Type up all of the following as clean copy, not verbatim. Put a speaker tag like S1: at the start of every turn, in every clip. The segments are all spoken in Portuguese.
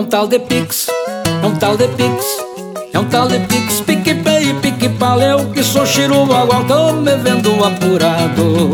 S1: um tal de Pix, é um tal de Pix, é um tal de Pix, PicPay e PicPay. Eu que sou Chiru Bagual, tô me vendo apurado.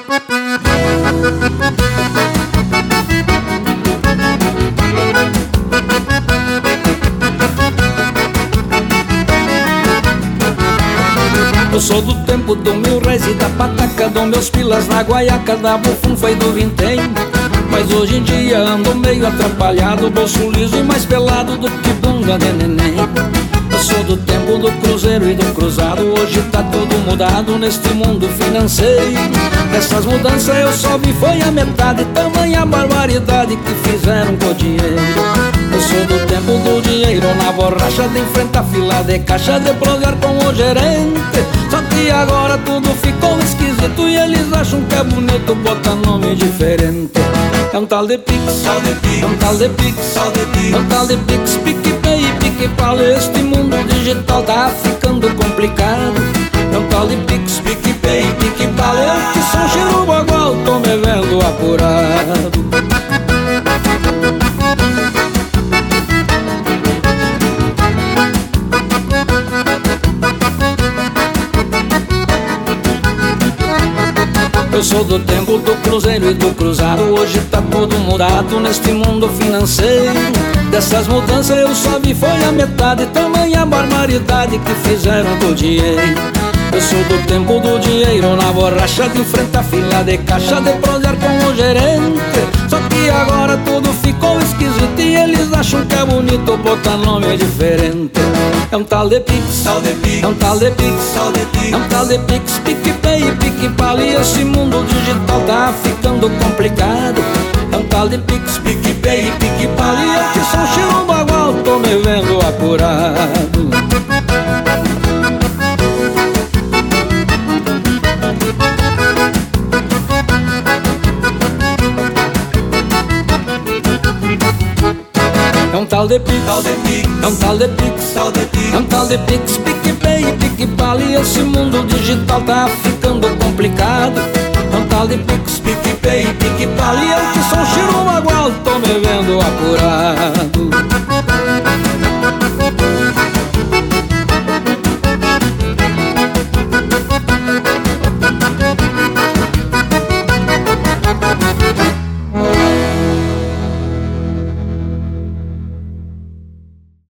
S1: Eu sou do tempo do mil réis e da pataca, dou meus pilas na guaiaca, da bufunfa e do vintém. Mas hoje em dia ando meio atrapalhado, bolso liso e mais pelado do que bunda de neném. Eu sou do tempo do cruzeiro e do cruzado, hoje tá tudo mudado neste mundo financeiro. Dessas mudanças eu só vi foi a metade, tamanha barbaridade que fizeram com o dinheiro. Eu sou do tempo do dinheiro na borracha, de enfrentar fila de caixa, de prosear com o gerente. Só que agora tudo ficou esquisito e eles acham que é bonito botar nome diferente. É um tal de Pix, é um tal de Pix, é um tal de Pix, PicPay e PicPay. Este mundo digital tá ficando complicado. É um tal de Pix, PicPay e PicPay. Eu que sou Chiru Bagual, tô me vendo apurado. Eu sou do tempo do cruzeiro e do cruzado, hoje tá tudo mudado neste mundo financeiro. Dessas mudanças eu só vi foi a metade, tamanha barbaridade que fizeram com o dinheiro. Eu sou do tempo do dinheiro na borracha, de enfrentar fila de caixa, de prosear com o gerente. Só que agora tudo ficou esquisito e eles acham que é bonito botar nome diferente. É um tal de Pix, é um tal de Pix, é um tal de Pix, PicPay e PicPay. Esse mundo digital tá ficando complicado. É um tal de Pix, PicPay e PicPay. Eu que sou Chiru Bagual, tô me vendo apurado. É um tal de Pix, é um tal de Pix, é um tal de Pix, PicPay e PicPay. Esse mundo digital tá ficando complicado. É um tal de Pix, PicPay e PicPay. Eu que sou Chiru Bagual, tô me vendo apurado.